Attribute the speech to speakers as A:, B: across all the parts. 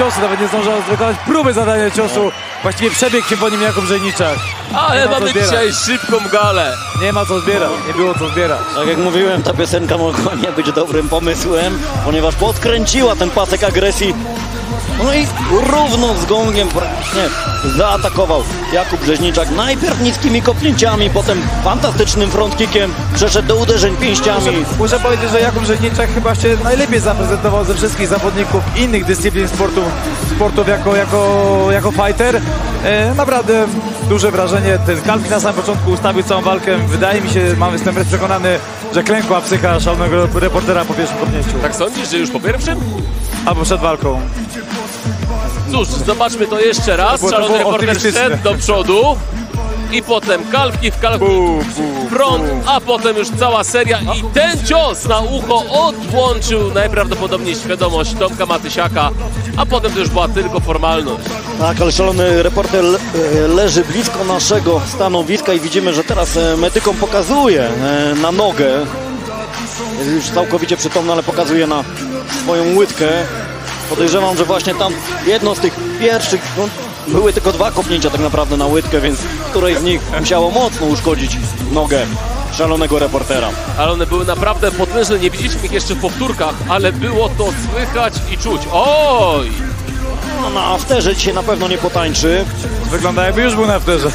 A: ciosu, nawet nie zdążył wykonać próby zadania ciosu. Właściwie przebiegł się po nim Jakub Żejniczak.
B: Ale mamy dzisiaj szybką galę.
A: Nie ma co zbierać, nie było co zbierać.
C: Tak jak mówiłem, ta piosenka mogła nie być dobrym pomysłem, ponieważ podkręciła ten pasek agresji. No i równo z gongiem praktycznie zaatakował Jakub Rzeźniczak. Najpierw niskimi kopnięciami, potem fantastycznym frontkickiem, przeszedł do uderzeń pięściami.
A: Muszę powiedzieć, że Jakub Żejniczak chyba się najlepiej zaprezentował ze wszystkich zawodników innych dyscyplin sportów jako fighter. Naprawdę duże wrażenie. Ten Kalki na samym początku ustawił całą walkę. Wydaje mi się, jestem przekonany, że klękła psycha szalonego reportera po pierwszym kopnięciu.
B: Tak sądzisz, że już po pierwszym?
A: Albo przed walką.
B: Cóż, zobaczmy to jeszcze raz.
A: To
B: Szalony
A: było
B: reporter
A: optymistyczne.
B: szedł do przodu. I potem kalki w kalki front, a potem już cała seria. I ten cios na ucho odłączył najprawdopodobniej świadomość Tomka Matysiaka, a potem to już była tylko formalność.
C: Tak, ale szalony reporter leży blisko naszego stanowiska i widzimy, że teraz medykom pokazuje na nogę. Jest już całkowicie przytomny, ale pokazuje na swoją łydkę. Podejrzewam, że właśnie tam jedno z tych pierwszych, no, były tylko 2 kopnięcia tak naprawdę na łydkę, więc któreś z nich musiało mocno uszkodzić nogę szalonego reportera.
B: Ale one były naprawdę potężne, nie widzieliśmy ich jeszcze w powtórkach, ale było to słychać i czuć. Oj!
C: No, na afterze dzisiaj na pewno nie potańczy.
A: Wygląda jakby już był na afterze.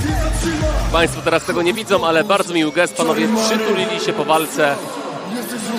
B: Państwo teraz tego nie widzą, ale bardzo miły gest. Panowie przytulili się po walce.